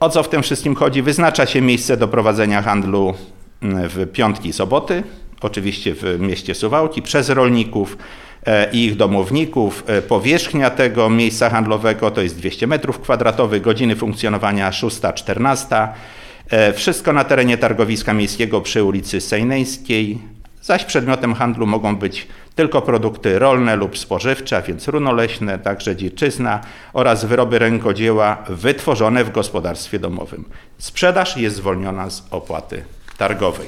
O co w tym wszystkim chodzi? Wyznacza się miejsce do prowadzenia handlu w piątki i soboty, oczywiście w mieście Suwałki, przez rolników i ich domowników. Powierzchnia tego miejsca handlowego to jest 200 m², godziny funkcjonowania 6-14. Wszystko na terenie targowiska miejskiego przy ulicy Sejneńskiej, zaś przedmiotem handlu mogą być tylko produkty rolne lub spożywcze, a więc runoleśne, także dziczyzna oraz wyroby rękodzieła wytworzone w gospodarstwie domowym. Sprzedaż jest zwolniona z opłaty targowej.